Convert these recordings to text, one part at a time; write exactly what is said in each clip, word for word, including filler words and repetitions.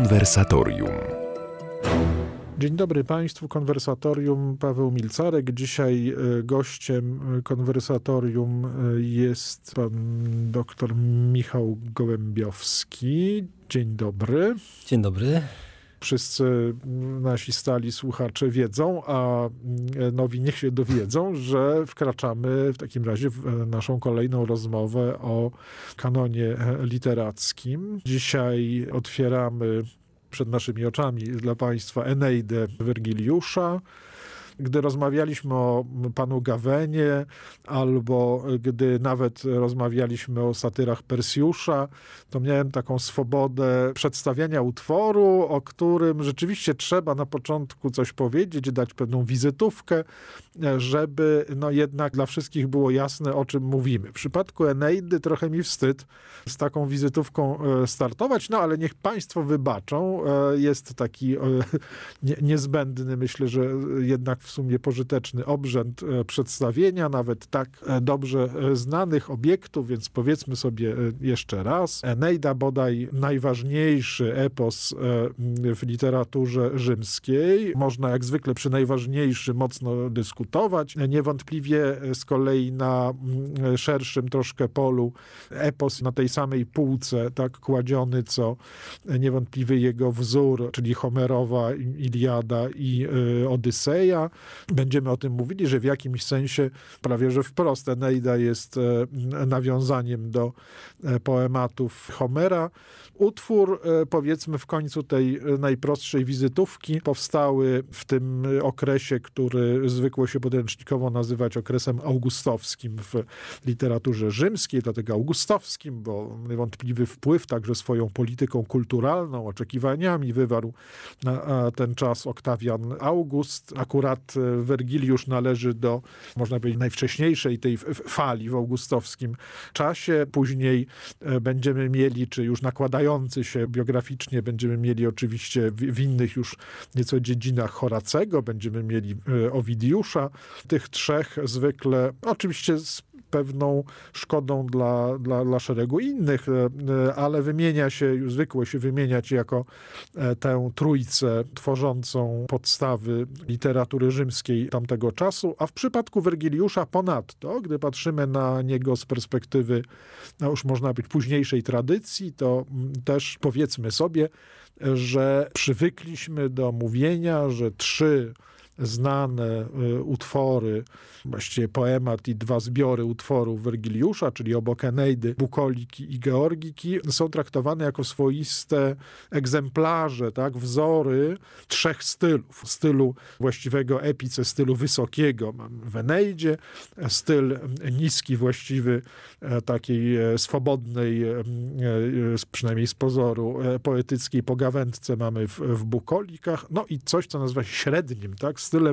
Konwersatorium. Dzień dobry Państwu, Konwersatorium, Paweł Milcarek. Dzisiaj gościem Konwersatorium jest pan doktor Michał Gołębiowski. Dzień dobry. Dzień dobry. Wszyscy nasi stali słuchacze wiedzą, a nowi niech się dowiedzą, że wkraczamy w takim razie w naszą kolejną rozmowę o kanonie literackim. Dzisiaj otwieramy przed naszymi oczami dla Państwa Eneidę Wergiliusza. Gdy rozmawialiśmy o panu Gawenie, albo gdy nawet rozmawialiśmy o satyrach Persjusza, to miałem taką swobodę przedstawiania utworu, o którym rzeczywiście trzeba na początku coś powiedzieć, dać pewną wizytówkę, żeby no jednak dla wszystkich było jasne, o czym mówimy. W przypadku Eneidy trochę mi wstyd z taką wizytówką startować, no ale niech Państwo wybaczą. Jest taki niezbędny, myślę, że jednak w sumie pożyteczny obrzęd przedstawienia, nawet tak dobrze znanych obiektów, więc powiedzmy sobie jeszcze raz. Eneida, bodaj najważniejszy epos w literaturze rzymskiej. Można jak zwykle przy najważniejszy mocno dyskutować. Niewątpliwie z kolei na szerszym troszkę polu epos na tej samej półce, tak kładziony, co niewątpliwy jego wzór, czyli Homerowa Iliada i Odyseja. Będziemy o tym mówili, że w jakimś sensie prawie że wprost Eneida jest nawiązaniem do poematów Homera. Utwór, powiedzmy w końcu tej najprostszej wizytówki, powstały w tym okresie, który zwykło się podręcznikowo nazywać okresem augustowskim w literaturze rzymskiej, dlatego augustowskim, bo niewątpliwy wpływ także swoją polityką kulturalną, oczekiwaniami wywarł na ten czas Oktawian August. Akurat Wergiliusz należy do, można powiedzieć, najwcześniejszej tej fali w augustowskim czasie. Później będziemy mieli, czy już nakładający się biograficznie, będziemy mieli oczywiście w, w innych już nieco dziedzinach Horacego, będziemy mieli Owidiusza. Tych trzech zwykle, oczywiście z pewną szkodą dla, dla, dla szeregu innych, ale wymienia się, już zwykło się wymieniać jako tę trójcę tworzącą podstawy literatury rzymskiej tamtego czasu, a w przypadku Wergiliusza ponadto, gdy patrzymy na niego z perspektywy, no już można być późniejszej tradycji, to też powiedzmy sobie, że przywykliśmy do mówienia, że trzy znane utwory, właściwie poemat i dwa zbiory utworów Wergiliusza, czyli obok Eneidy, Bukoliki i Georgiki, są traktowane jako swoiste egzemplarze, tak, wzory trzech stylów. Stylu właściwego epice, stylu wysokiego w Eneidzie, styl niski, właściwy takiej swobodnej, przynajmniej z pozoru, poetyckiej pogawędce mamy w, w Bukolikach, no i coś, co nazywa się średnim, tak, stylem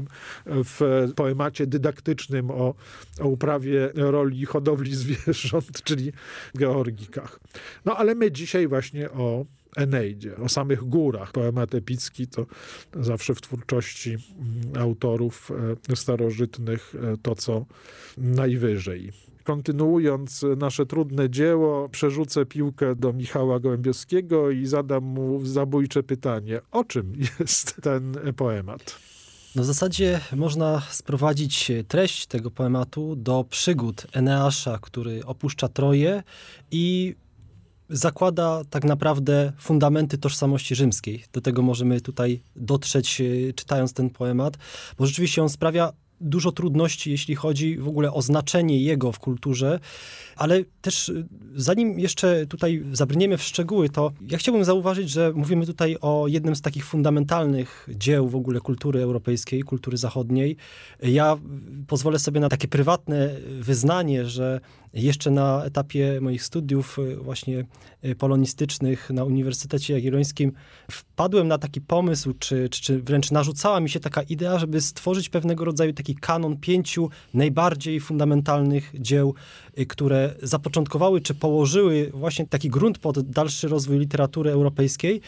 w poemacie dydaktycznym o, o uprawie roli hodowli zwierząt, czyli Georgikach. No ale my dzisiaj właśnie o Eneidzie, o samych górach. Poemat epicki to zawsze w twórczości autorów starożytnych to, co najwyżej. Kontynuując nasze trudne dzieło, przerzucę piłkę do Michała Gołębiowskiego i zadam mu zabójcze pytanie. O czym jest ten poemat? No w zasadzie można sprowadzić treść tego poematu do przygód Eneasza, który opuszcza Troję i zakłada tak naprawdę fundamenty tożsamości rzymskiej. Do tego możemy tutaj dotrzeć, czytając ten poemat, bo rzeczywiście on sprawia dużo trudności, jeśli chodzi w ogóle o znaczenie jego w kulturze, ale też zanim jeszcze tutaj zabrniemy w szczegóły, to ja chciałbym zauważyć, że mówimy tutaj o jednym z takich fundamentalnych dzieł w ogóle kultury europejskiej, kultury zachodniej. Ja pozwolę sobie na takie prywatne wyznanie, że jeszcze na etapie moich studiów właśnie polonistycznych na Uniwersytecie Jagiellońskim wpadłem na taki pomysł, czy, czy, czy wręcz narzucała mi się taka idea, żeby stworzyć pewnego rodzaju taki kanon pięciu najbardziej fundamentalnych dzieł, które zapoczątkowały, czy położyły właśnie taki grunt pod dalszy rozwój literatury europejskiej.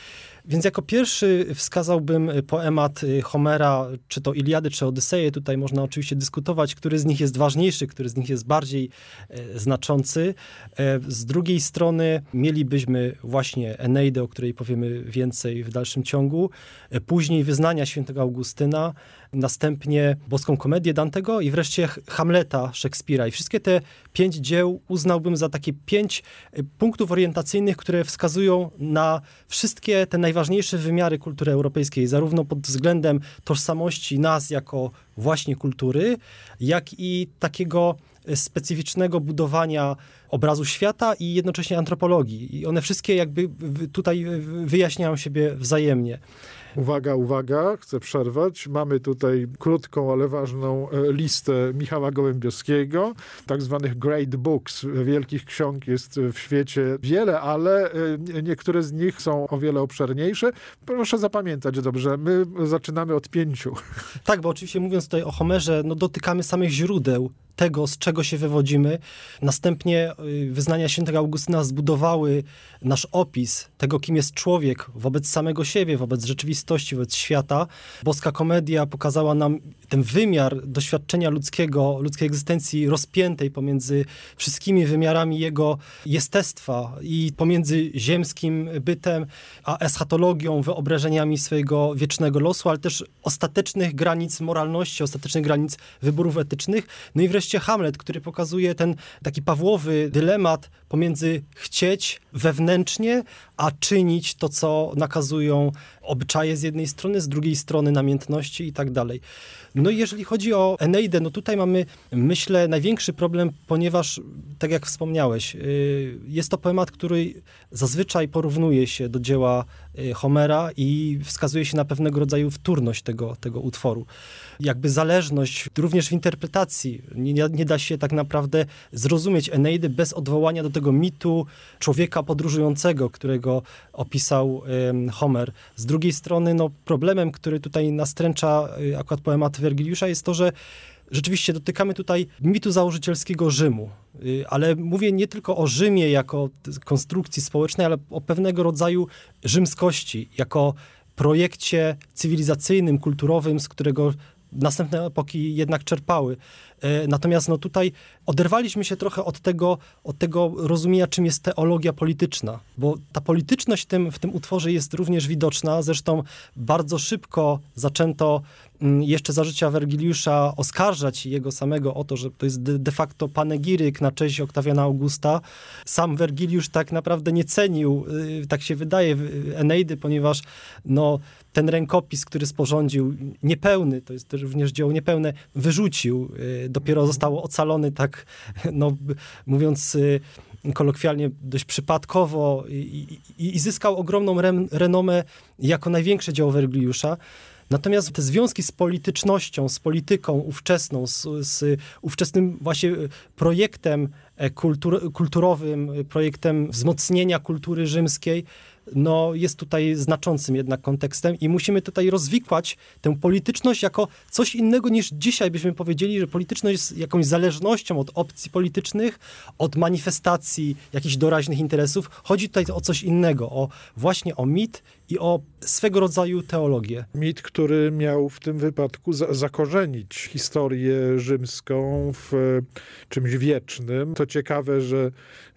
Więc jako pierwszy wskazałbym poemat Homera, czy to Iliady, czy Odyseję. Tutaj można oczywiście dyskutować, który z nich jest ważniejszy, który z nich jest bardziej e, znaczący. E, z drugiej strony mielibyśmy właśnie Eneidę, o której powiemy więcej w dalszym ciągu. E, później Wyznania świętego Augustyna, następnie Boską Komedię Dantego i wreszcie Hamleta Szekspira. I wszystkie te pięć dzieł uznałbym za takie pięć punktów orientacyjnych, które wskazują na wszystkie te najważniejsze wymiary kultury europejskiej, zarówno pod względem tożsamości nas jako właśnie kultury, jak i takiego specyficznego budowania obrazu świata i jednocześnie antropologii. I one wszystkie jakby tutaj wyjaśniają siebie wzajemnie. Uwaga, uwaga, chcę przerwać. Mamy tutaj krótką, ale ważną listę Michała Gołębiowskiego. Tak zwanych great books, wielkich ksiąg jest w świecie wiele, ale niektóre z nich są o wiele obszerniejsze. Proszę zapamiętać dobrze, my zaczynamy od pięciu. Tak, bo oczywiście mówiąc tutaj o Homerze, no dotykamy samych źródeł tego, z czego się wywodzimy. Następnie Wyznania świętego Augustyna zbudowały nasz opis tego, kim jest człowiek wobec samego siebie, wobec rzeczywistości, wobec świata. Boska Komedia pokazała nam ten wymiar doświadczenia ludzkiego, ludzkiej egzystencji rozpiętej pomiędzy wszystkimi wymiarami jego jestestwa i pomiędzy ziemskim bytem, a eschatologią, wyobrażeniami swojego wiecznego losu, ale też ostatecznych granic moralności, ostatecznych granic wyborów etycznych. No i wreszcie Hamlet, który pokazuje ten taki Pawłowy dylemat pomiędzy chcieć wewnętrznie, a czynić to, co nakazują obyczaje z jednej strony, z drugiej strony namiętności i tak dalej. No i jeżeli chodzi o Eneidę, no tutaj mamy, myślę, największy problem, ponieważ, tak jak wspomniałeś, jest to poemat, który zazwyczaj porównuje się do dzieła Homera i wskazuje się na pewnego rodzaju wtórność tego, tego utworu. Jakby zależność również w interpretacji. Nie, nie da się tak naprawdę zrozumieć Eneidy bez odwołania do tego mitu człowieka podróżującego, którego opisał um, Homer. Z drugiej strony, no, problemem, który tutaj nastręcza y, akurat poemat Wergiliusza, jest to, że rzeczywiście dotykamy tutaj mitu założycielskiego Rzymu, y, ale mówię nie tylko o Rzymie jako konstrukcji społecznej, ale o pewnego rodzaju rzymskości, jako projekcie cywilizacyjnym, kulturowym, z którego następne epoki jednak czerpały. Natomiast no tutaj oderwaliśmy się trochę od tego, od tego rozumienia, czym jest teologia polityczna, bo ta polityczność w tym, w tym utworze jest również widoczna. Zresztą bardzo szybko zaczęto jeszcze za życia Wergiliusza oskarżać jego samego o to, że to jest de, de facto panegiryk na cześć Oktawiana Augusta. Sam Wergiliusz tak naprawdę nie cenił, tak się wydaje, Eneidy, ponieważ no, ten rękopis, który sporządził, niepełny, to jest też również dzieło niepełne, wyrzucił. Dopiero został ocalony tak, no, mówiąc kolokwialnie, dość przypadkowo i, i, i zyskał ogromną re, renomę jako największe dzieło Wergiliusza. Natomiast te związki z politycznością, z polityką ówczesną, z, z ówczesnym właśnie projektem kultur, kulturowym, projektem wzmocnienia kultury rzymskiej, no jest tutaj znaczącym jednak kontekstem i musimy tutaj rozwikłać tę polityczność jako coś innego niż dzisiaj byśmy powiedzieli, że polityczność jest jakąś zależnością od opcji politycznych, od manifestacji jakichś doraźnych interesów. Chodzi tutaj o coś innego, o właśnie o mit i o swego rodzaju teologię. Mit, który miał w tym wypadku za- zakorzenić historię rzymską w czymś wiecznym. To ciekawe, że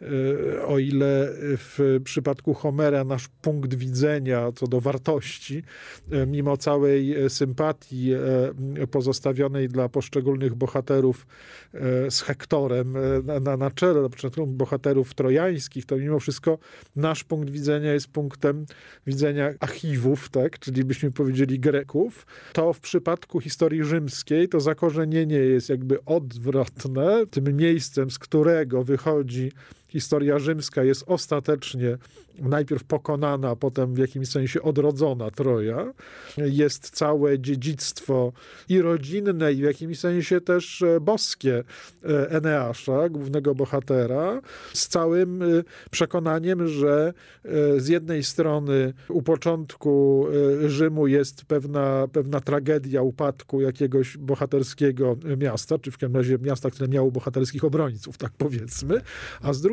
e, o ile w przypadku Homera nasz punkt widzenia co do wartości, e, mimo całej sympatii e, pozostawionej dla poszczególnych bohaterów e, z Hektorem e, na, na czele, na początku bohaterów trojańskich, to mimo wszystko nasz punkt widzenia jest punktem widzenia Achiwów, tak, czyli byśmy powiedzieli Greków, to w przypadku historii rzymskiej to zakorzenienie jest jakby odwrotne. Tym miejscem, z którego wychodzi historia rzymska, jest ostatecznie najpierw pokonana, a potem w jakimś sensie odrodzona Troja. Jest całe dziedzictwo i rodzinne, i w jakimś sensie też boskie Eneasza, głównego bohatera, z całym przekonaniem, że z jednej strony u początku Rzymu jest pewna, pewna tragedia upadku jakiegoś bohaterskiego miasta, czy w każdym razie miasta, które miało bohaterskich obrońców, tak powiedzmy, a z drugiej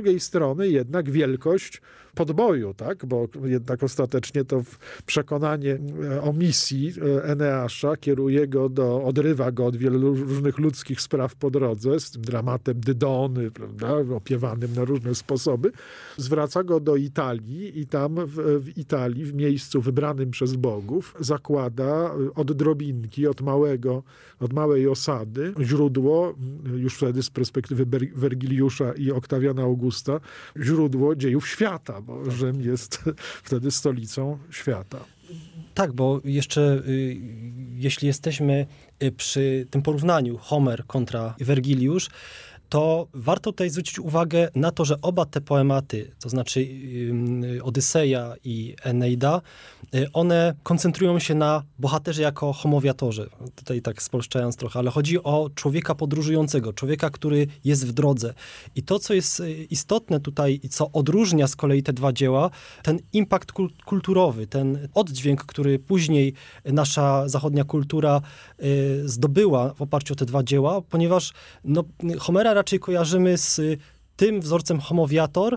drugiej strony jednak wielkość podboju, tak? Bo jednak ostatecznie to przekonanie o misji Eneasza kieruje go do, odrywa go od wielu różnych ludzkich spraw po drodze, z tym dramatem Dydony, prawda, opiewanym na różne sposoby, zwraca go do Italii i tam w, w Italii, w miejscu wybranym przez bogów, zakłada od drobinki, od małego, od małej osady, źródło, już wtedy z perspektywy Wergiliusza i Oktawiana Augusta, źródło dziejów świata, bo Rzym jest wtedy stolicą świata. Tak, bo jeszcze y, jeśli jesteśmy przy tym porównaniu Homer kontra Wergiliusz, to warto tutaj zwrócić uwagę na to, że oba te poematy, to znaczy y, Odyseja i Eneida, y, one koncentrują się na bohaterze jako homowiatorze. Tutaj tak spolszczając trochę, ale chodzi o człowieka podróżującego, człowieka, który jest w drodze. I to, co jest istotne tutaj i co odróżnia z kolei te dwa dzieła, ten impact kul- kulturowy, ten oddźwięk, który później nasza zachodnia kultura y, zdobyła w oparciu o te dwa dzieła, ponieważ no, Homera raczej kojarzymy z tym wzorcem homowiator,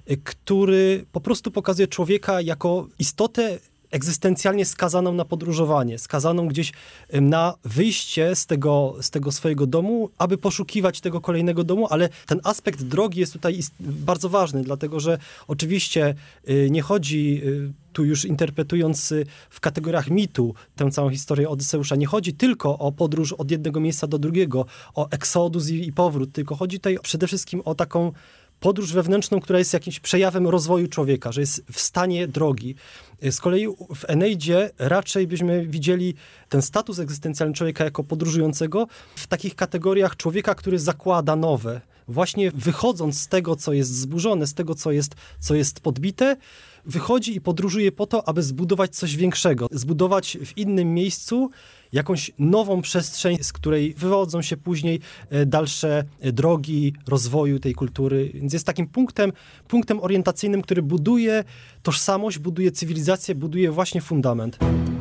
który po prostu pokazuje człowieka jako istotę egzystencjalnie skazaną na podróżowanie, skazaną gdzieś na wyjście z tego, z tego swojego domu, aby poszukiwać tego kolejnego domu, ale ten aspekt drogi jest tutaj bardzo ważny, dlatego że oczywiście nie chodzi, tu już interpretując w kategoriach mitu tę całą historię Odyseusza, nie chodzi tylko o podróż od jednego miejsca do drugiego, o eksodus i, i powrót, tylko chodzi tutaj przede wszystkim o taką podróż wewnętrzną, która jest jakimś przejawem rozwoju człowieka, że jest w stanie drogi. Z kolei w Eneidzie raczej byśmy widzieli ten status egzystencjalny człowieka jako podróżującego w takich kategoriach człowieka, który zakłada nowe. Właśnie wychodząc z tego, co jest zburzone, z tego, co jest, co jest podbite, wychodzi i podróżuje po to, aby zbudować coś większego. Zbudować w innym miejscu jakąś nową przestrzeń, z której wywodzą się później dalsze drogi rozwoju tej kultury. Więc jest takim punktem, punktem orientacyjnym, który buduje tożsamość, buduje cywilizację, buduje właśnie fundament.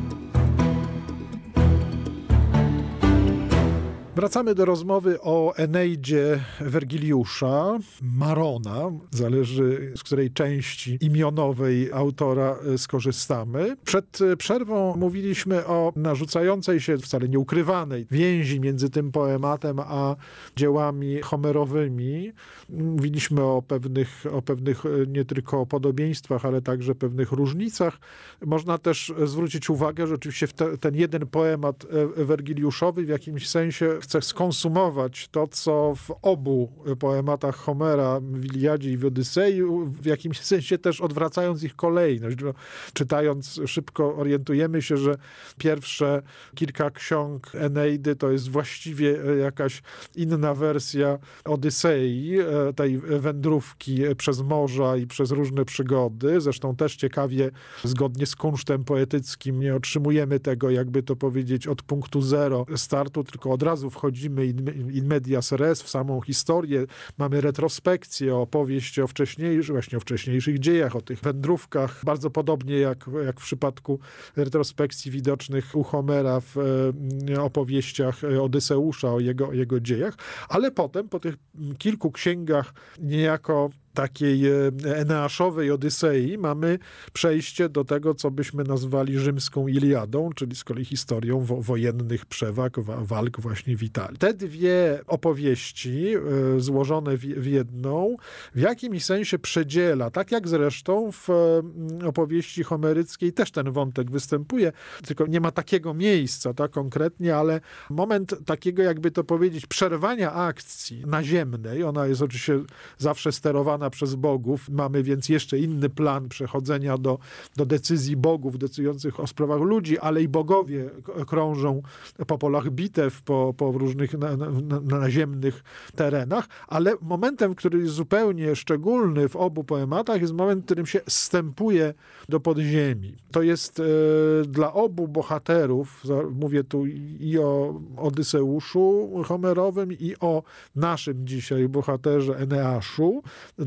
Wracamy do rozmowy o Eneidzie Wergiliusza, Marona, zależy z której części imionowej autora skorzystamy. Przed przerwą mówiliśmy o narzucającej się, wcale nieukrywanej więzi między tym poematem a dziełami homerowymi. Mówiliśmy o pewnych, o pewnych nie tylko podobieństwach, ale także pewnych różnicach. Można też zwrócić uwagę, że oczywiście te, ten jeden poemat wergiliuszowy w jakimś sensie chce skonsumować to, co w obu poematach Homera, w Iliadzie i w Odysei, w jakimś sensie też odwracając ich kolejność. Czytając szybko orientujemy się, że pierwsze kilka ksiąg Eneidy to jest właściwie jakaś inna wersja Odysei, tej wędrówki przez morza i przez różne przygody. Zresztą też ciekawie, zgodnie z kunsztem poetyckim, nie otrzymujemy tego, jakby to powiedzieć, od punktu zero startu, tylko od razu wchodzimy in, in medias res w samą historię. Mamy retrospekcję, opowieść o wcześniejszych, właśnie o wcześniejszych dziejach, o tych wędrówkach. Bardzo podobnie jak, jak w przypadku retrospekcji widocznych u Homera w e, opowieściach Odyseusza, o jego, o jego dziejach. Ale potem, po tych kilku księgach niejako takiej eneaszowej Odysei, mamy przejście do tego, co byśmy nazwali rzymską Iliadą, czyli z kolei historią wo- wojennych przewag, wa- walk właśnie w Italii. Te dwie opowieści y, złożone w, w jedną w jakimś sensie przedziela, tak jak zresztą w y, opowieści homeryckiej też ten wątek występuje, tylko nie ma takiego miejsca tak konkretnie, ale moment takiego, jakby to powiedzieć, przerwania akcji naziemnej, ona jest oczywiście zawsze sterowana przez bogów. Mamy więc jeszcze inny plan przechodzenia do, do decyzji bogów decydujących o sprawach ludzi, ale i bogowie krążą po polach bitew, po, po różnych na, na, naziemnych terenach, ale momentem, który jest zupełnie szczególny w obu poematach, jest moment, w którym się zstępuje do podziemi. To jest e, dla obu bohaterów, mówię tu i o Odyseuszu Homerowym, i o naszym dzisiaj bohaterze Eneaszu, dla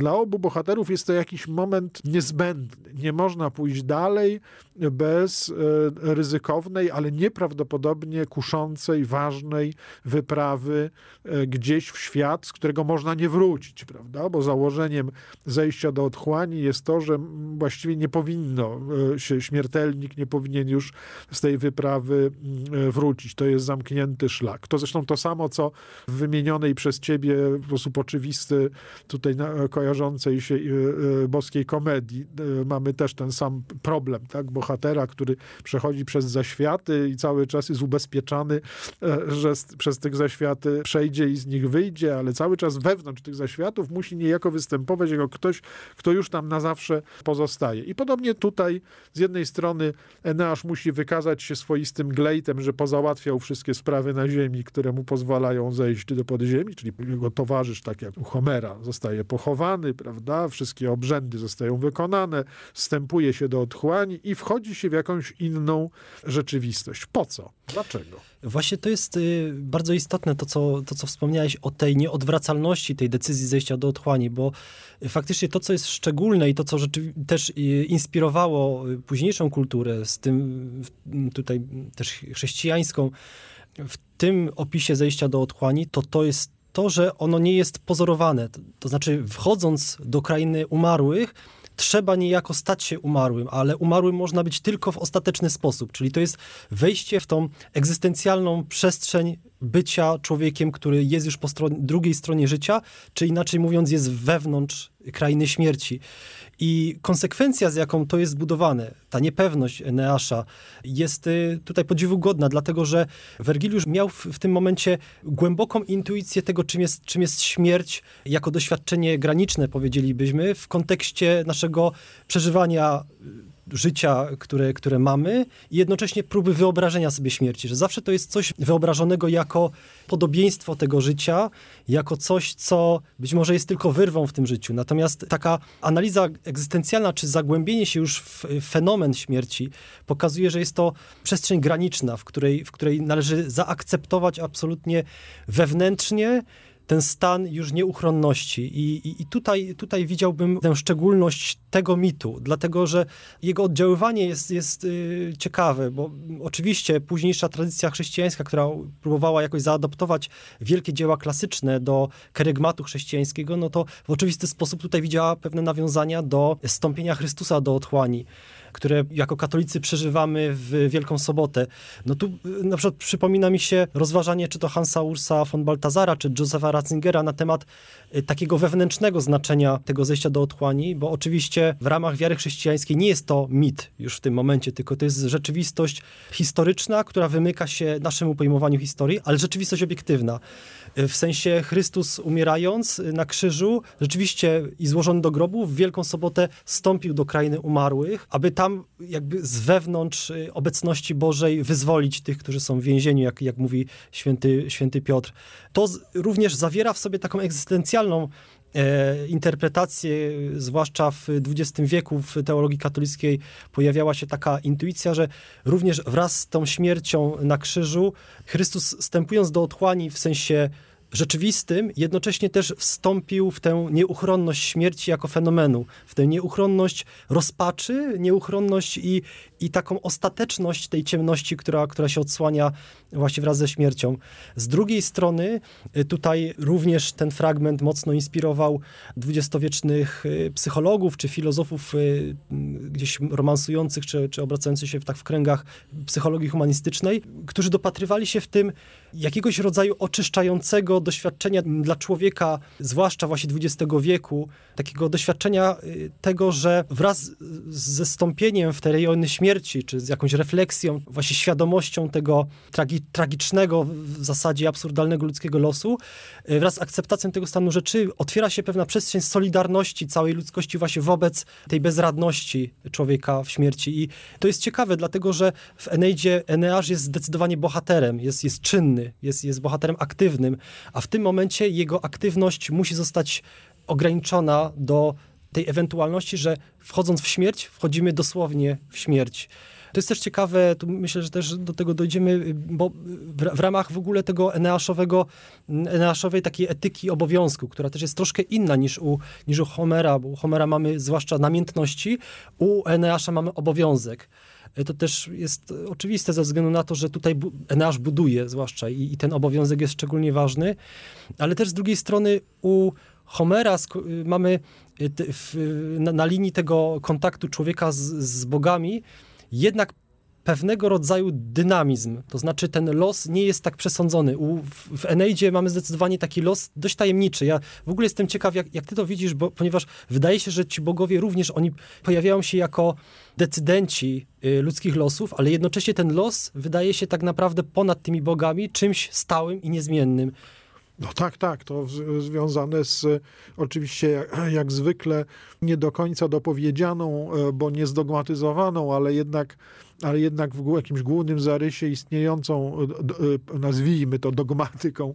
Dla obu bohaterów jest to jakiś moment niezbędny. Nie można pójść dalej bez e, ryzykownej, ale nieprawdopodobnie kuszącej, ważnej wyprawy e, gdzieś w świat, z którego można nie wrócić, prawda? Bo założeniem zejścia do otchłani jest to, że właściwie nie powinno e, się, śmiertelnik nie powinien już z tej wyprawy e, wrócić. To jest zamknięty szlak. To zresztą to samo, co w wymienionej przez ciebie w sposób oczywisty, tutaj na, kojarzącej się e, e, boskiej komedii, e, mamy też ten sam problem, tak? Bohatera, który przechodzi przez zaświaty i cały czas jest ubezpieczany, e, że z, przez tych zaświaty przejdzie i z nich wyjdzie, ale cały czas wewnątrz tych zaświatów musi niejako występować jako ktoś, kto już tam na zawsze pozostaje. I podobnie tutaj z jednej strony Eneasz musi wykazać się swoistym glejtem, że pozałatwiał wszystkie sprawy na ziemi, które mu pozwalają zejść do podziemi, czyli jego towarzysz, tak jak u Homera, zostaje pochowany, prawda? Wszystkie obrzędy zostają wykonane, wstępuje się do otchłani i wchodzi się w jakąś inną rzeczywistość. Po co? Dlaczego? Właśnie to jest y, bardzo istotne to co, to, co wspomniałeś o tej nieodwracalności tej decyzji zejścia do otchłani, bo y, faktycznie to, co jest szczególne i to, co rzeczywi- też y, inspirowało y, późniejszą kulturę, z tym y, tutaj też chrześcijańską, w tym opisie zejścia do otchłani, to to jest to, że ono nie jest pozorowane. To, to znaczy, wchodząc do krainy umarłych, trzeba niejako stać się umarłym, ale umarłym można być tylko w ostateczny sposób, czyli to jest wejście w tą egzystencjalną przestrzeń bycia człowiekiem, który jest już po stronie, drugiej stronie życia, czy inaczej mówiąc jest wewnątrz krainy śmierci. I konsekwencja, z jaką to jest zbudowane, ta niepewność Eneasza jest tutaj podziwu godna, dlatego że Wergiliusz miał w, w tym momencie głęboką intuicję tego, czym jest, czym jest śmierć, jako doświadczenie graniczne, powiedzielibyśmy, w kontekście naszego przeżywania życia, które, które mamy i jednocześnie próby wyobrażenia sobie śmierci, że zawsze to jest coś wyobrażonego jako podobieństwo tego życia, jako coś, co być może jest tylko wyrwą w tym życiu. Natomiast taka analiza egzystencjalna, czy zagłębienie się już w fenomen śmierci pokazuje, że jest to przestrzeń graniczna, w której, w której należy zaakceptować absolutnie wewnętrznie ten stan już nieuchronności. I, i, i tutaj, tutaj widziałbym tę szczególność tego mitu, dlatego że jego oddziaływanie jest, jest yy, ciekawe, bo oczywiście późniejsza tradycja chrześcijańska, która próbowała jakoś zaadoptować wielkie dzieła klasyczne do kerygmatu chrześcijańskiego, no to w oczywisty sposób tutaj widziała pewne nawiązania do zstąpienia Chrystusa do otchłani, które jako katolicy przeżywamy w Wielką Sobotę. No tu na przykład przypomina mi się rozważanie czy to Hansa Ursa von Balthasara, czy Josepha Ratzingera na temat takiego wewnętrznego znaczenia tego zejścia do otchłani, bo oczywiście w ramach wiary chrześcijańskiej nie jest to mit już w tym momencie, tylko to jest rzeczywistość historyczna, która wymyka się naszemu pojmowaniu historii, ale rzeczywistość obiektywna. W sensie Chrystus umierając na krzyżu, rzeczywiście i złożony do grobu, w Wielką Sobotę stąpił do krainy umarłych, aby tam jakby z wewnątrz obecności Bożej wyzwolić tych, którzy są w więzieniu, jak, jak mówi święty, święty Piotr. To z, również zawiera w sobie taką egzystencjalną E, interpretacje, zwłaszcza w dwudziestym wieku w teologii katolickiej pojawiała się taka intuicja, że również wraz z tą śmiercią na krzyżu Chrystus wstępując do otchłani w sensie rzeczywistym, jednocześnie też wstąpił w tę nieuchronność śmierci jako fenomenu, w tę nieuchronność rozpaczy, nieuchronność i, i taką ostateczność tej ciemności, która, która się odsłania właśnie wraz ze śmiercią. Z drugiej strony tutaj również ten fragment mocno inspirował dwudziestowiecznych psychologów czy filozofów gdzieś romansujących czy, czy obracających się w, tak w kręgach psychologii humanistycznej, którzy dopatrywali się w tym jakiegoś rodzaju oczyszczającego doświadczenia dla człowieka, zwłaszcza właśnie dwudziestego wieku, takiego doświadczenia tego, że wraz ze stąpieniem w te rejony śmierci, czy z jakąś refleksją, właśnie świadomością tego tragi- tragicznego, w zasadzie absurdalnego ludzkiego losu, wraz z akceptacją tego stanu rzeczy otwiera się pewna przestrzeń solidarności całej ludzkości właśnie wobec tej bezradności człowieka w śmierci. I to jest ciekawe, dlatego że w Eneidzie Eneasz jest zdecydowanie bohaterem, jest, jest czynny, jest, jest bohaterem aktywnym, a w tym momencie jego aktywność musi zostać ograniczona do tej ewentualności, że wchodząc w śmierć, wchodzimy dosłownie w śmierć. To jest też ciekawe, tu myślę, że też do tego dojdziemy, bo w, w ramach w ogóle tego eneaszowego, eneaszowej takiej etyki obowiązku, która też jest troszkę inna niż u, niż u Homera, bo u Homera mamy zwłaszcza namiętności, u Eneasza mamy obowiązek. To też jest oczywiste ze względu na to, że tutaj bu- Eneasz buduje zwłaszcza i, i ten obowiązek jest szczególnie ważny, ale też z drugiej strony u Homera sk- mamy w, na, na linii tego kontaktu człowieka z, z bogami jednak pewnego rodzaju dynamizm, to znaczy ten los nie jest tak przesądzony. U, w, w Eneidzie mamy zdecydowanie taki los dość tajemniczy. Ja w ogóle jestem ciekaw, jak, jak ty to widzisz, bo, ponieważ wydaje się, że ci bogowie również, oni pojawiają się jako decydenci y, ludzkich losów, ale jednocześnie ten los wydaje się tak naprawdę ponad tymi bogami czymś stałym i niezmiennym. No tak, tak, to w, związane z oczywiście jak, jak zwykle nie do końca dopowiedzianą, bo nie zdogmatyzowaną, ale jednak, ale jednak w jakimś głównym zarysie istniejącą, nazwijmy to dogmatyką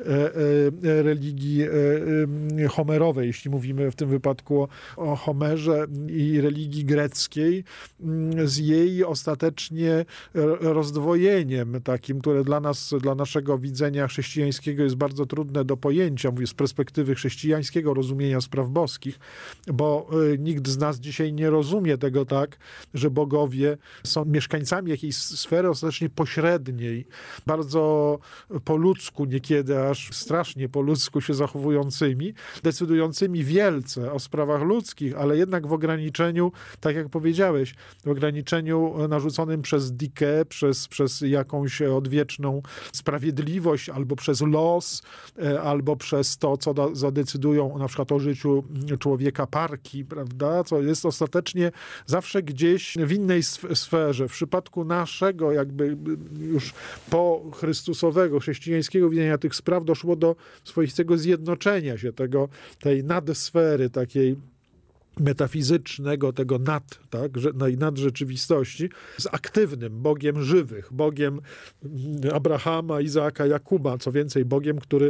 religii homerowej, jeśli mówimy w tym wypadku o Homerze i religii greckiej, z jej ostatecznie rozdwojeniem takim, które dla nas, dla naszego widzenia chrześcijańskiego jest bardzo trudne do pojęcia, mówię z perspektywy chrześcijańskiego rozumienia spraw boskich, bo nikt z nas dzisiaj nie rozumie tego tak, że bogowie są mieszkańcami jakiejś sfery ostatecznie pośredniej, bardzo po ludzku niekiedy, aż strasznie po ludzku się zachowującymi, decydującymi wielce o sprawach ludzkich, ale jednak w ograniczeniu, tak jak powiedziałeś, w ograniczeniu narzuconym przez Dikę, przez, przez jakąś odwieczną sprawiedliwość, albo przez los, albo przez to, co da, zadecydują na przykład o życiu człowieka parki, prawda, co jest ostatecznie zawsze gdzieś w innej sferze. W przypadku naszego jakby już po chrystusowego, chrześcijańskiego widzenia tych spraw doszło do swoistego zjednoczenia się tego, tej nadsfery takiej metafizycznego, tego nad, tak, nad rzeczywistości, z aktywnym Bogiem żywych, Bogiem Abrahama, Izaaka, Jakuba, co więcej, Bogiem, który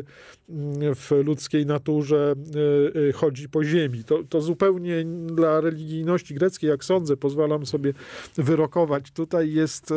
w ludzkiej naturze chodzi po ziemi. To, to zupełnie dla religijności greckiej, jak sądzę, pozwalam sobie wyrokować, tutaj jest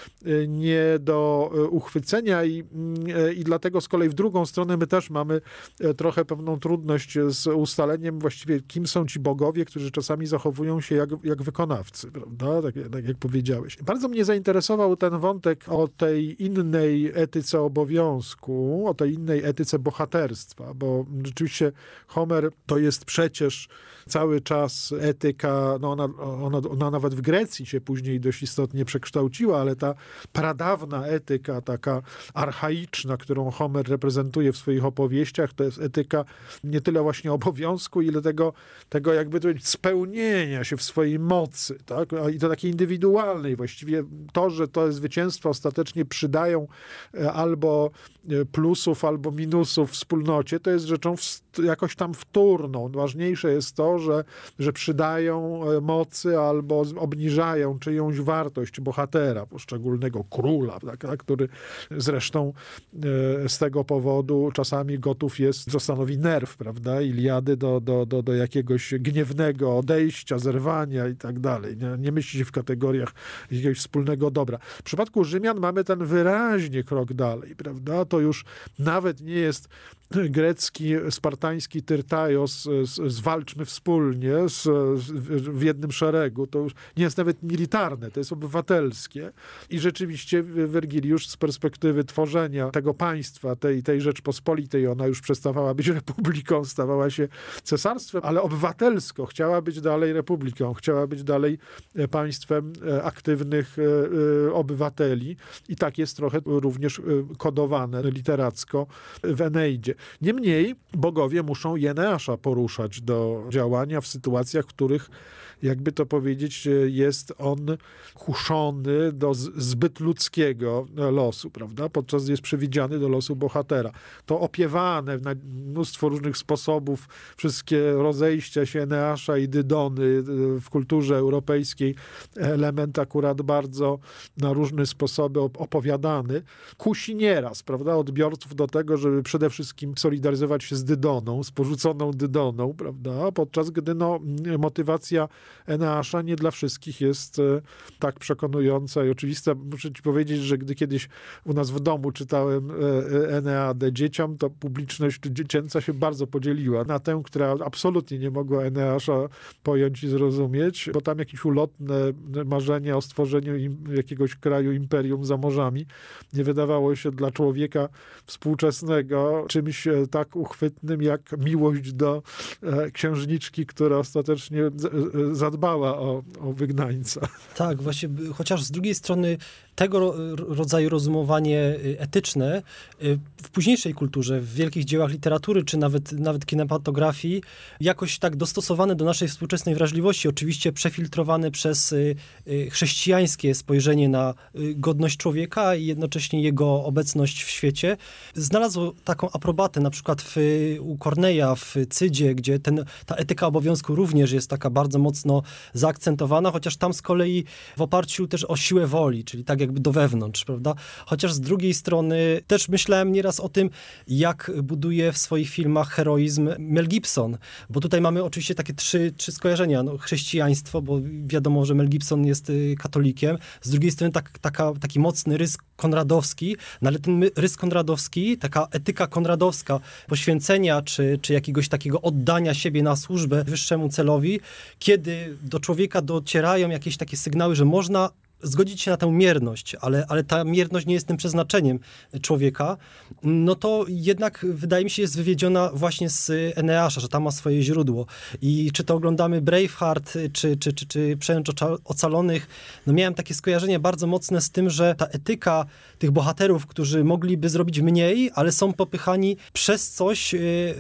nie do uchwycenia i, i dlatego z kolei w drugą stronę my też mamy trochę pewną trudność z ustaleniem właściwie, kim są ci bogowie, którzy czasami zachowują się jak, jak wykonawcy, prawda? Tak, tak jak powiedziałeś. Bardzo mnie zainteresował ten wątek o tej innej etyce obowiązku, o tej innej etyce bohaterstwa, bo rzeczywiście Homer to jest przecież cały czas etyka, no ona, ona, ona nawet w Grecji się później dość istotnie przekształciła, ale ta pradawna etyka, taka archaiczna, którą Homer reprezentuje w swoich opowieściach, to jest etyka nie tyle właśnie obowiązku, ile tego, tego jakby to spełnienia się w swojej mocy, tak? I to takiej indywidualnej. Właściwie to, że to zwycięstwa ostatecznie przydają albo plusów, albo minusów wspólnocie, to jest rzeczą jakoś tam wtórną. Ważniejsze jest to, że, że przydają mocy albo obniżają czyjąś wartość bohatera, poszczególnego króla, tak? Który zresztą z tego powodu czasami gotów jest, co stanowi nerw, prawda, Iliady do, do, do, do jakiegoś gniewnego odejścia, zerwania i tak dalej. Nie, nie myśli się w kategoriach jakiegoś wspólnego dobra. W przypadku Rzymian mamy ten wyraźnie krok dalej, prawda? To już nawet nie jest grecki, spartański tyrtajos, zwalczmy wspólnie z, w jednym szeregu. To już nie jest nawet militarne, to jest obywatelskie. I rzeczywiście Wergiliusz z perspektywy tworzenia tego państwa, tej, tej Rzeczpospolitej, ona już przestawała być republiką, stawała się cesarstwem, ale obywatelsko chciała być dalej republiką, chciała być dalej państwem aktywnych obywateli. I tak jest trochę również kodowane literacko w Eneidzie. Niemniej bogowie muszą Eneasza poruszać do działania w sytuacjach, w których, jakby to powiedzieć, jest on kuszony do zbyt ludzkiego losu, prawda? Podczas gdy jest przewidziany do losu bohatera. To opiewane na mnóstwo różnych sposobów, wszystkie rozejścia się Eneasza i Dydony w kulturze europejskiej, element akurat bardzo na różne sposoby opowiadany, kusi nieraz, prawda? Odbiorców do tego, żeby przede wszystkim wszystkim solidaryzować się z Dydoną, z porzuconą Dydoną, prawda? Podczas gdy no, motywacja Eneasza nie dla wszystkich jest e, tak przekonująca i oczywista. Muszę ci powiedzieć, że gdy kiedyś u nas w domu czytałem e, Eneadę dzieciom, to publiczność dziecięca się bardzo podzieliła na tę, która absolutnie nie mogła Eneasza pojąć i zrozumieć, bo tam jakieś ulotne marzenia o stworzeniu im, jakiegoś kraju, imperium za morzami nie wydawało się dla człowieka współczesnego czymś tak uchwytnym jak miłość do e, księżniczki, która ostatecznie z, e, zadbała o, o wygnańca. Tak, właśnie, chociaż z drugiej strony tego ro, rodzaju rozumowanie etyczne w późniejszej kulturze, w wielkich dziełach literatury, czy nawet, nawet kinematografii, jakoś tak dostosowane do naszej współczesnej wrażliwości, oczywiście przefiltrowane przez chrześcijańskie spojrzenie na godność człowieka i jednocześnie jego obecność w świecie, znalazło taką aprobatę, na przykład w, u Corneille'a w Cydzie, gdzie ten, ta etyka obowiązku również jest taka bardzo mocno zaakcentowana, chociaż tam z kolei w oparciu też o siłę woli, czyli tak jakby do wewnątrz, prawda? Chociaż z drugiej strony też myślałem nieraz o tym, jak buduje w swoich filmach heroizm Mel Gibson, bo tutaj mamy oczywiście takie trzy, trzy skojarzenia. No, chrześcijaństwo, bo wiadomo, że Mel Gibson jest katolikiem, z drugiej strony tak, taka, taki mocny rys konradowski, no ale ten rys konradowski, taka etyka konradowska, poświęcenia, czy, czy jakiegoś takiego oddania siebie na służbę wyższemu celowi, kiedy do człowieka docierają jakieś takie sygnały, że można zgodzić się na tę mierność, ale, ale ta mierność nie jest tym przeznaczeniem człowieka, no to jednak wydaje mi się jest wywiedziona właśnie z Eneasza, że tam ma swoje źródło. I czy to oglądamy Braveheart, czy, czy, czy, czy Przełęcz Ocalonych, no miałem takie skojarzenie bardzo mocne z tym, że ta etyka tych bohaterów, którzy mogliby zrobić mniej, ale są popychani przez coś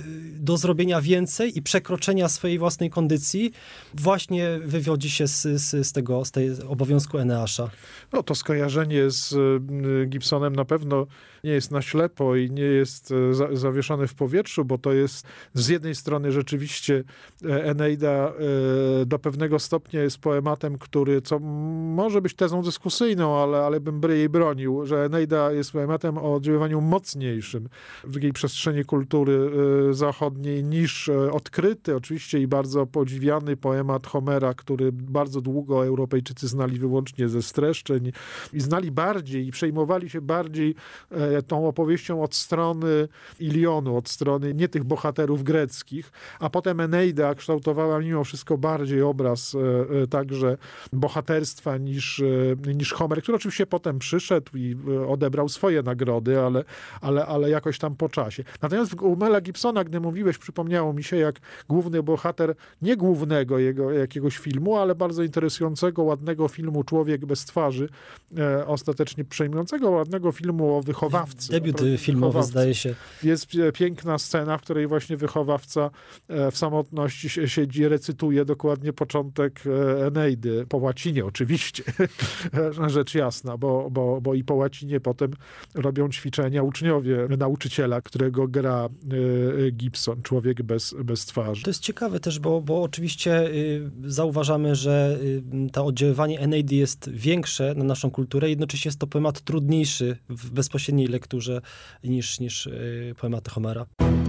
do zrobienia więcej i przekroczenia swojej własnej kondycji, właśnie wywodzi się z, z, z tego, z tej obowiązku Eneasza. No to skojarzenie z Gibsonem na pewno nie jest na ślepo i nie jest za, zawieszone w powietrzu, bo to jest z jednej strony rzeczywiście Eneida do pewnego stopnia jest poematem, który, co może być tezą dyskusyjną, ale, ale bym jej bronił, że Eneida jest poematem o oddziaływaniu mocniejszym w takiej przestrzeni kultury zachodniej niż odkryty, oczywiście i bardzo podziwiany poemat Homera, który bardzo długo Europejczycy znali wyłącznie ze streszczeń i znali bardziej i przejmowali się bardziej e, tą opowieścią od strony Ilionu, od strony nie tych bohaterów greckich, a potem Eneida kształtowała mimo wszystko bardziej obraz e, e, także bohaterstwa niż, e, niż Homer, który oczywiście potem przyszedł i e, odebrał swoje nagrody, ale, ale, ale jakoś tam po czasie. Natomiast u Mela Gibsona, gdy mówiłeś, przypomniało mi się, jak główny bohater, nie głównego jego jakiegoś filmu, ale bardzo interesującego, ładnego filmu Człowiek bez twarzy, e, ostatecznie przejmującego, ładnego filmu o wychowawcy. Debiut filmowy, wychowawcy. Zdaje się. Jest piękna scena, w której właśnie wychowawca e, w samotności siedzi, recytuje dokładnie początek e, Eneidy, po łacinie oczywiście, rzecz jasna, bo, bo, bo i po łacinie potem robią ćwiczenia uczniowie nauczyciela, którego gra e, Gibson, Człowiek bez, bez twarzy. To jest ciekawe też, bo, bo oczywiście y, zauważamy, że y, to oddziaływanie Eneidy jest większe na naszą kulturę, jednocześnie jest to poemat trudniejszy w bezpośredniej lekturze niż, niż y, poematy Homera.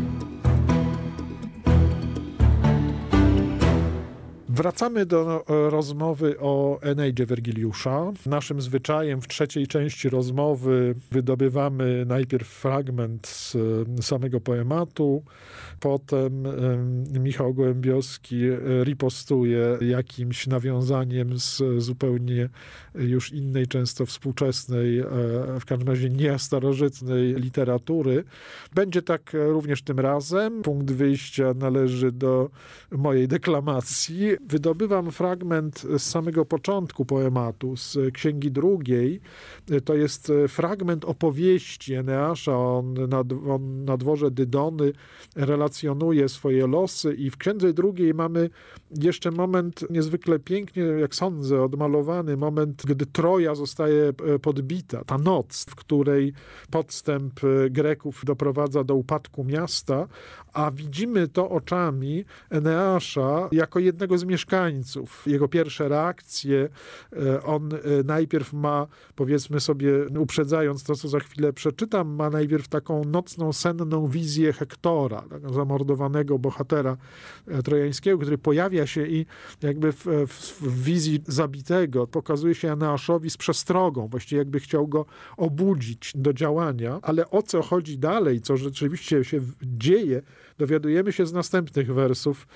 Wracamy do rozmowy o Eneidzie Wergiliusza. Naszym zwyczajem w trzeciej części rozmowy wydobywamy najpierw fragment z samego poematu, potem Michał Gołębiowski ripostuje jakimś nawiązaniem z zupełnie już innej, często współczesnej, w każdym razie nie starożytnej literatury. Będzie tak również tym razem. Punkt wyjścia należy do mojej deklamacji. Wydobywam fragment z samego początku poematu, z księgi drugiej. To jest fragment opowieści Eneasza. On na, on na dworze Dydony relacjonuje swoje losy i w księdze drugiej mamy jeszcze moment niezwykle pięknie, jak sądzę, odmalowany moment, gdy Troja zostaje podbita. Ta noc, w której podstęp Greków doprowadza do upadku miasta, a widzimy to oczami Eneasza jako jednego z mieszkańców. Jego pierwsze reakcje, on najpierw ma, powiedzmy sobie, uprzedzając to, co za chwilę przeczytam, ma najpierw taką nocną, senną wizję Hektora, tak, zamordowanego bohatera trojańskiego, który pojawia się i jakby w, w, w wizji zabitego pokazuje się Eneaszowi z przestrogą, właściwie jakby chciał go obudzić do działania, ale o co chodzi dalej, co rzeczywiście się dzieje, dowiadujemy się z następnych wersów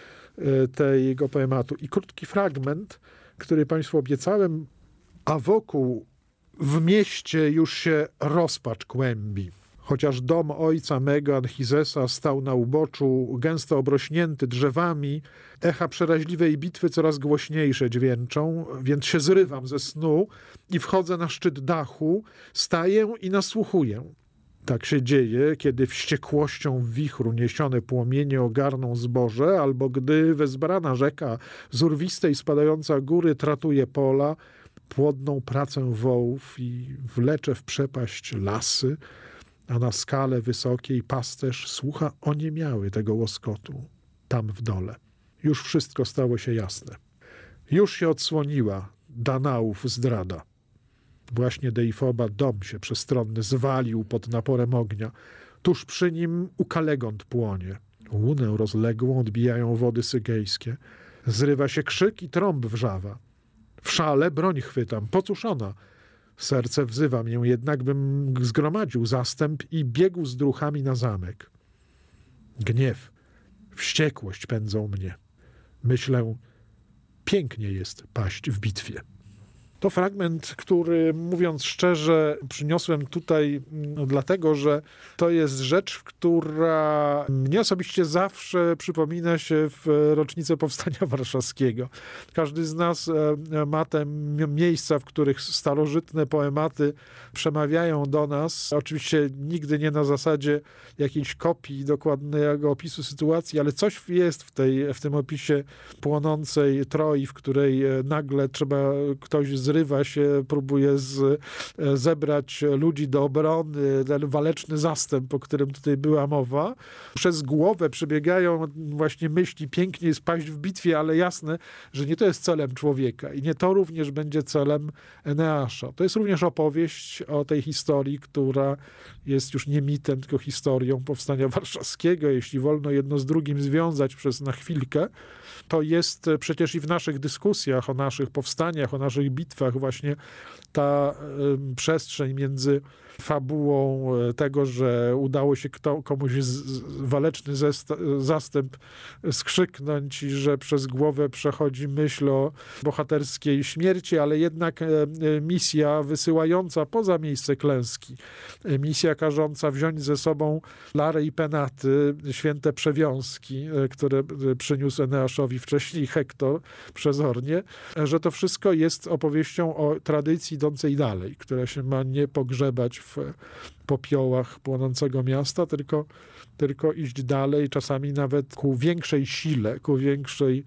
tego poematu. I krótki fragment, który Państwu obiecałem, a wokół w mieście już się rozpacz kłębi. Chociaż dom ojca mego Anchizesa stał na uboczu, gęsto obrośnięty drzewami, echa przeraźliwej bitwy coraz głośniejsze dźwięczą, więc się zrywam ze snu i wchodzę na szczyt dachu, staję i nasłuchuję. Tak się dzieje, kiedy wściekłością w wichru niesione płomienie ogarną zboże, albo gdy wezbrana rzeka z urwistej spadająca góry tratuje pola, płodną pracę wołów i wlecze w przepaść lasy, a na skale wysokiej pasterz słucha oniemiały tego łoskotu, tam w dole. Już wszystko stało się jasne. Już się odsłoniła Danaów zdrada. Właśnie Deifoba dom się przestronny zwalił pod naporem ognia. Tuż przy nim Ukalegont płonie. Łunę rozległą odbijają wody sygejskie. Zrywa się krzyk i trąb wrzawa. W szale broń chwytam, pocuszona. Serce wzywa mię, jednak bym zgromadził zastęp i biegł z druchami na zamek. Gniew, wściekłość pędzą mnie. Myślę, pięknie jest paść w bitwie. To fragment, który, mówiąc szczerze, przyniosłem tutaj no, dlatego, że to jest rzecz, która mnie osobiście zawsze przypomina się w rocznicę Powstania Warszawskiego. Każdy z nas ma te miejsca, w których starożytne poematy przemawiają do nas. Oczywiście nigdy nie na zasadzie jakiejś kopii dokładnego opisu sytuacji, ale coś jest w, tej, w tym opisie płonącej Troi, w której nagle trzeba ktoś z zrywa się, próbuje z, zebrać ludzi do obrony, ten waleczny zastęp, o którym tutaj była mowa. Przez głowę przebiegają właśnie myśli, pięknie jest paść w bitwie, ale jasne, że nie to jest celem człowieka i nie to również będzie celem Eneasza. To jest również opowieść o tej historii, która jest już nie mitem, tylko historią Powstania Warszawskiego. Jeśli wolno jedno z drugim związać przez na chwilkę, to jest przecież i w naszych dyskusjach o naszych powstaniach, o naszych bitwach właśnie ta y, przestrzeń między fabułą tego, że udało się kto, komuś z, z, waleczny zesta, zastęp skrzyknąć i że przez głowę przechodzi myśl o bohaterskiej śmierci, ale jednak e, misja wysyłająca poza miejsce klęski, e, misja każąca wziąć ze sobą Larę i Penaty, święte przewiązki, e, które przyniósł Eneaszowi wcześniej Hektor przezornie, e, że to wszystko jest opowieścią o tradycji idącej dalej, która się ma nie pogrzebać w popiołach płonącego miasta, tylko, tylko iść dalej, czasami nawet ku większej sile, ku większej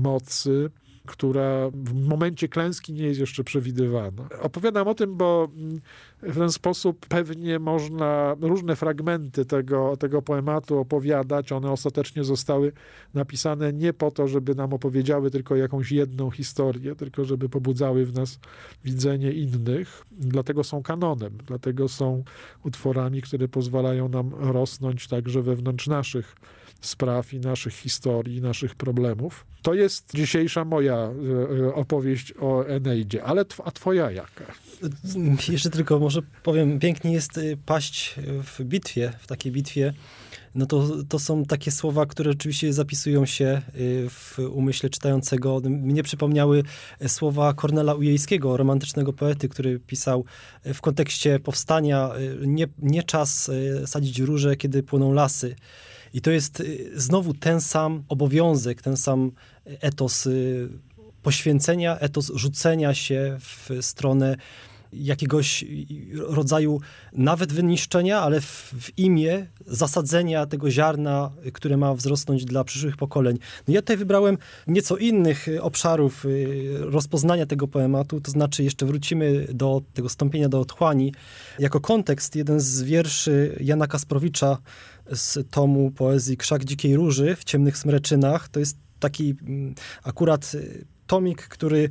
mocy, która w momencie klęski nie jest jeszcze przewidywana. Opowiadam o tym, bo w ten sposób pewnie można różne fragmenty tego, tego poematu opowiadać. One ostatecznie zostały napisane nie po to, żeby nam opowiedziały tylko jakąś jedną historię, tylko żeby pobudzały w nas widzenie innych. Dlatego są kanonem, dlatego są utworami, które pozwalają nam rosnąć także wewnątrz naszych spraw i naszych historii, naszych problemów. To jest dzisiejsza moja opowieść o Eneidzie, ale tw- a twoja jaka? Jeszcze tylko może powiem, pięknie jest paść w bitwie, w takiej bitwie. No to, to są takie słowa, które rzeczywiście zapisują się w umyśle czytającego. Mnie przypomniały słowa Kornela Ujejskiego, romantycznego poety, który pisał w kontekście powstania: nie, nie czas sadzić róże, kiedy płoną lasy. I to jest znowu ten sam obowiązek, ten sam etos poświęcenia, etos rzucenia się w stronę jakiegoś rodzaju nawet wyniszczenia, ale w, w imię zasadzenia tego ziarna, które ma wzrosnąć dla przyszłych pokoleń. No ja tutaj wybrałem nieco innych obszarów rozpoznania tego poematu, to znaczy jeszcze wrócimy do tego stąpienia do otchłani. Jako kontekst jeden z wierszy Jana Kasprowicza z tomu poezji Krzak dzikiej róży w ciemnych smreczynach, to jest taki akurat tomik, który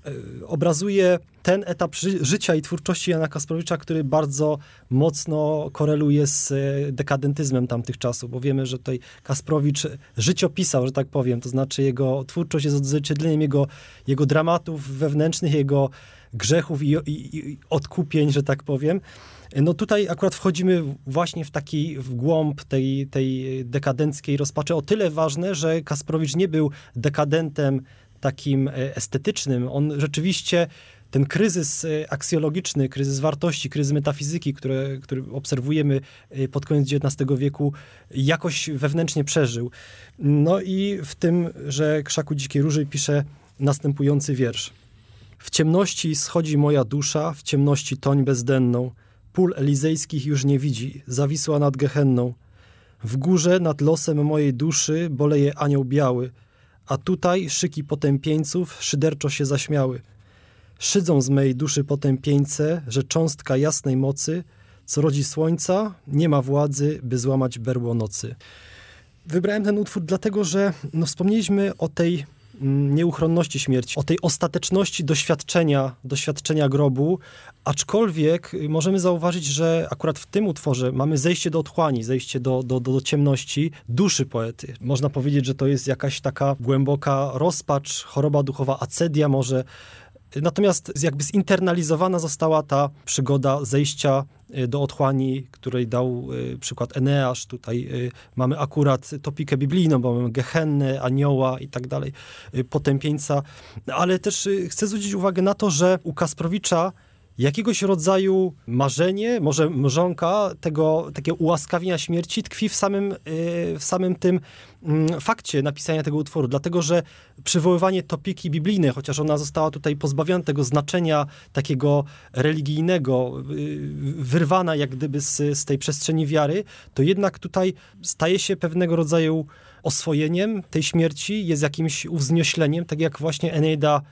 obrazuje ten etap ży- życia i twórczości Jana Kasprowicza, który bardzo mocno koreluje z dekadentyzmem tamtych czasów, bo wiemy, że tutaj Kasprowicz życiopisał, że tak powiem, to znaczy jego twórczość jest odzwierciedleniem jego, jego dramatów wewnętrznych, jego grzechów i, i, i odkupień, że tak powiem. No tutaj akurat wchodzimy właśnie w taki, w głąb tej, tej dekadenckiej rozpaczy. O tyle ważne, że Kasprowicz nie był dekadentem takim estetycznym. On rzeczywiście, ten kryzys aksjologiczny, kryzys wartości, kryzys metafizyki, które, który obserwujemy pod koniec dziewiętnastego wieku, jakoś wewnętrznie przeżył. No i w tym, że Krzaku Dzikiej Róży pisze następujący wiersz. W ciemności schodzi moja dusza, w ciemności toń bezdenną. Pól elizejskich już nie widzi, zawisła nad gehenną. W górze nad losem mojej duszy boleje anioł biały, a tutaj szyki potępieńców szyderczo się zaśmiały. Szydzą z mej duszy potępieńce, że cząstka jasnej mocy, co rodzi słońca, nie ma władzy, by złamać berło nocy. Wybrałem ten utwór dlatego, że no, wspomnieliśmy o tej nieuchronności śmierci, o tej ostateczności doświadczenia, doświadczenia grobu, aczkolwiek możemy zauważyć, że akurat w tym utworze mamy zejście do otchłani, zejście do, do, do, do ciemności duszy poety. Można powiedzieć, że to jest jakaś taka głęboka rozpacz, choroba duchowa, acedia może. Natomiast jakby zinternalizowana została ta przygoda zejścia do otchłani, której dał przykład Eneasz. Tutaj mamy akurat topikę biblijną, bo mamy Gehennę, anioła i tak dalej, potępieńca. Ale też chcę zwrócić uwagę na to, że u Kasprowicza jakiegoś rodzaju marzenie, może mrzonka tego takiego ułaskawienia śmierci tkwi w samym, w samym tym fakcie napisania tego utworu, dlatego że przywoływanie topiki biblijnej, chociaż ona została tutaj pozbawiona tego znaczenia takiego religijnego, wyrwana jak gdyby z, z tej przestrzeni wiary, to jednak tutaj staje się pewnego rodzaju oswojeniem tej śmierci, jest jakimś uwzniośleniem, tak jak właśnie Eneida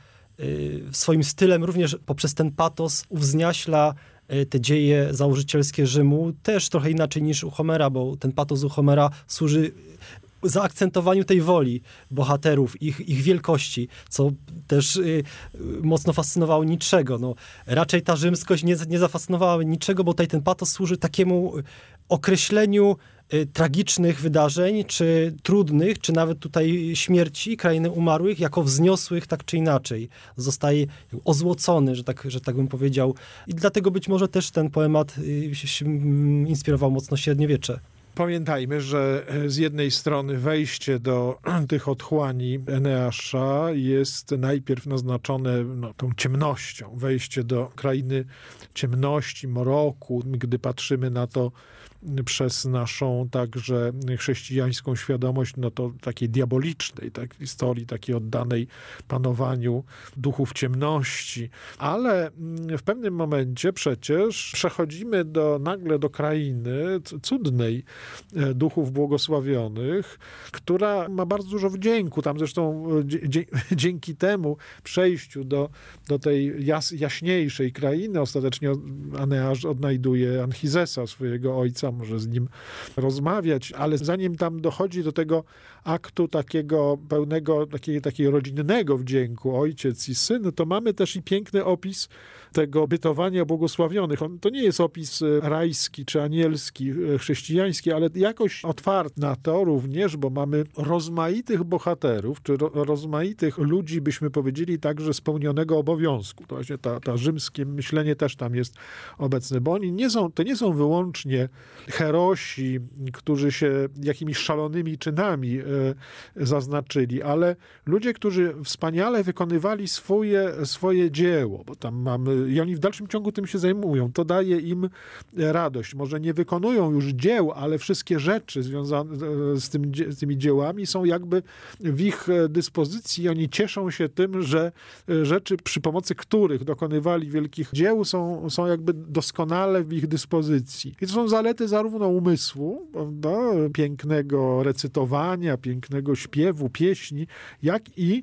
swoim stylem, również poprzez ten patos uwzniaśla te dzieje założycielskie Rzymu, też trochę inaczej niż u Homera, bo ten patos u Homera służy zaakcentowaniu tej woli bohaterów, ich, ich wielkości, co też y, mocno fascynowało Nietzschego. No, raczej ta rzymskość nie, nie zafascynowała niczego, bo tutaj ten patos służy takiemu określeniu y, tragicznych wydarzeń, czy trudnych, czy nawet tutaj śmierci krainy umarłych, jako wzniosłych tak czy inaczej. Zostaje ozłocony, że tak, że tak bym powiedział. I dlatego być może też ten poemat y, się inspirował mocno średniowiecze. Pamiętajmy, że z jednej strony wejście do tych otchłani Eneasza jest najpierw naznaczone no, tą ciemnością. Wejście do krainy ciemności, mroku. Gdy patrzymy na to przez naszą także chrześcijańską świadomość, no to takiej diabolicznej, tak, historii takiej oddanej panowaniu duchów ciemności. Ale w pewnym momencie przecież przechodzimy do, nagle do krainy cudnej duchów błogosławionych, która ma bardzo dużo wdzięku. Tam zresztą dzie, dzięki temu przejściu do, do tej jas, jaśniejszej krainy ostatecznie Eneasz odnajduje Anchizesa, swojego ojca, może z nim rozmawiać, ale zanim tam dochodzi do tego aktu takiego pełnego, takiego, takiego rodzinnego wdzięku, ojciec i syn, to mamy też i piękny opis tego bytowania błogosławionych. On, to nie jest opis rajski czy anielski, chrześcijański, ale jakoś otwarty na to również, bo mamy rozmaitych bohaterów, czy ro, rozmaitych ludzi, byśmy powiedzieli także spełnionego obowiązku. To właśnie ta, ta rzymskie myślenie też tam jest obecne, bo oni nie są, to nie są wyłącznie herosi, którzy się jakimiś szalonymi czynami e, zaznaczyli, ale ludzie, którzy wspaniale wykonywali swoje, swoje dzieło, bo tam mamy, i oni w dalszym ciągu tym się zajmują. To daje im radość. Może nie wykonują już dzieł, ale wszystkie rzeczy związane z, tym, z tymi dziełami są jakby w ich dyspozycji. Oni cieszą się tym, że rzeczy, przy pomocy których dokonywali wielkich dzieł, są, są jakby doskonale w ich dyspozycji. I to są zalety zarówno umysłu, prawda, pięknego recytowania, pięknego śpiewu, pieśni, jak i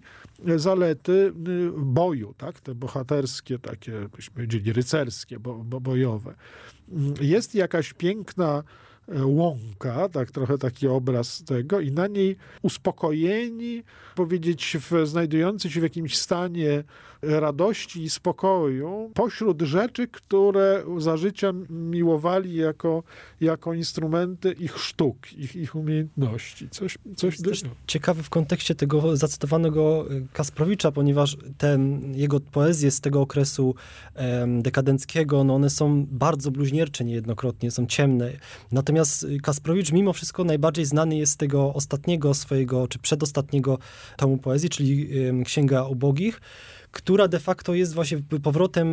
zalety boju, tak? Te bohaterskie, takie, byśmy powiedzieli, rycerskie, bo, bo bojowe. Jest jakaś piękna łąka, tak trochę taki obraz tego i na niej uspokojeni, powiedzieć, w, znajdujący się w jakimś stanie radości i spokoju pośród rzeczy, które za życia miłowali jako, jako instrumenty ich sztuk, ich, ich umiejętności. Coś, coś to jest też ciekawe w kontekście tego zacytowanego Kasprowicza, ponieważ ten, jego poezje z tego okresu em, dekadenckiego, no one są bardzo bluźniercze niejednokrotnie, są ciemne. Natomiast Kasprowicz mimo wszystko najbardziej znany jest z tego ostatniego swojego, czy przedostatniego tomu poezji, czyli em, Księga Ubogich, która de facto jest właśnie powrotem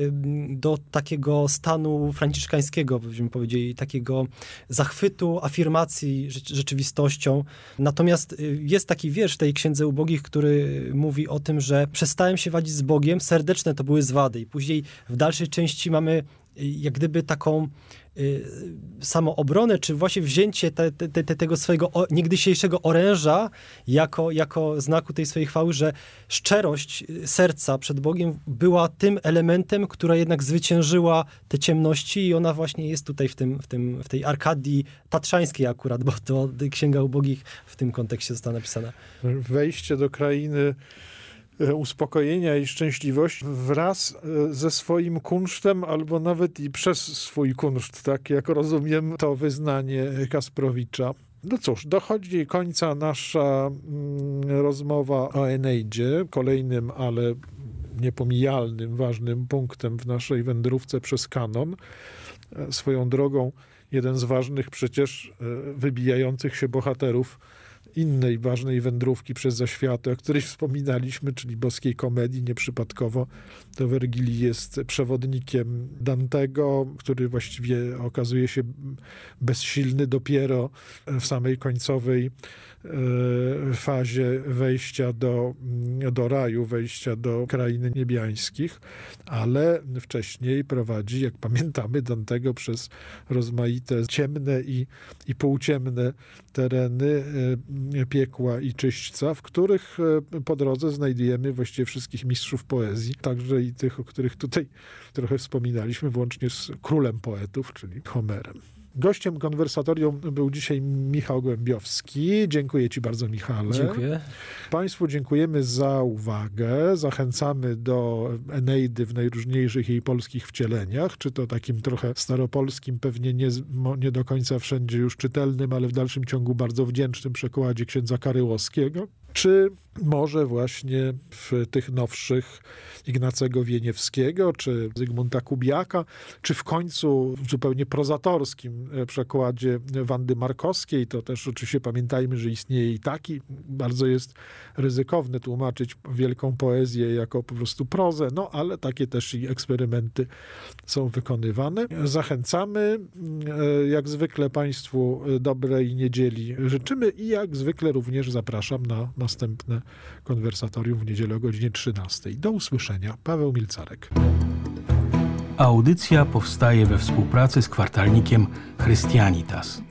do takiego stanu franciszkańskiego, byśmy powiedzieli, takiego zachwytu, afirmacji rzeczywistością. Natomiast jest taki wiersz w tej Księdze Ubogich, który mówi o tym, że przestałem się wadzić z Bogiem, serdeczne to były zwady. I później w dalszej części mamy jak gdyby taką y, samoobronę, czy właśnie wzięcie te, te, te, tego swojego o, niegdysiejszego oręża jako, jako znaku tej swojej chwały, że szczerość serca przed Bogiem była tym elementem, która jednak zwyciężyła te ciemności i ona właśnie jest tutaj w, tym, w, tym, w tej Arkadii tatrzańskiej akurat, bo to Księga Ubogich w tym kontekście została napisana. Wejście do krainy uspokojenia i szczęśliwości wraz ze swoim kunsztem, albo nawet i przez swój kunszt, tak jak rozumiem to wyznanie Kasprowicza. No cóż, dochodzi końca nasza mm, rozmowa o Eneidzie, kolejnym, ale niepomijalnym, ważnym punktem w naszej wędrówce przez kanon. Swoją drogą jeden z ważnych przecież wybijających się bohaterów innej ważnej wędrówki przez zaświaty, o której wspominaliśmy, czyli boskiej komedii, nieprzypadkowo to Wergilii jest przewodnikiem Dantego, który właściwie okazuje się bezsilny dopiero w samej końcowej fazie wejścia do, do raju, wejścia do krainy niebiańskich, ale wcześniej prowadzi, jak pamiętamy, Dantego przez rozmaite ciemne i, i półciemne tereny piekła i czyśćca, w których po drodze znajdujemy właściwie wszystkich mistrzów poezji, także i tych, o których tutaj trochę wspominaliśmy, włącznie z królem poetów, czyli Homerem. Gościem konwersatorium był dzisiaj Michał Głębiowski. Dziękuję ci bardzo, Michale. Dziękuję. Państwu dziękujemy za uwagę. Zachęcamy do Eneidy w najróżniejszych jej polskich wcieleniach, czy to takim trochę staropolskim, pewnie nie, nie do końca wszędzie już czytelnym, ale w dalszym ciągu bardzo wdzięcznym przekładzie księdza Karyłowskiego, czy może właśnie w tych nowszych Ignacego Wieniewskiego, czy Zygmunta Kubiaka, czy w końcu w zupełnie prozatorskim przekładzie Wandy Markowskiej. To też oczywiście pamiętajmy, że istnieje i taki. Bardzo jest ryzykowne tłumaczyć wielką poezję jako po prostu prozę, no ale takie też i eksperymenty są wykonywane. Zachęcamy. Jak zwykle Państwu dobrej niedzieli życzymy i jak zwykle również zapraszam na następne konwersatorium w niedzielę o godzinie trzynastej. Do usłyszenia. Paweł Milcarek. Audycja powstaje we współpracy z kwartalnikiem Christianitas.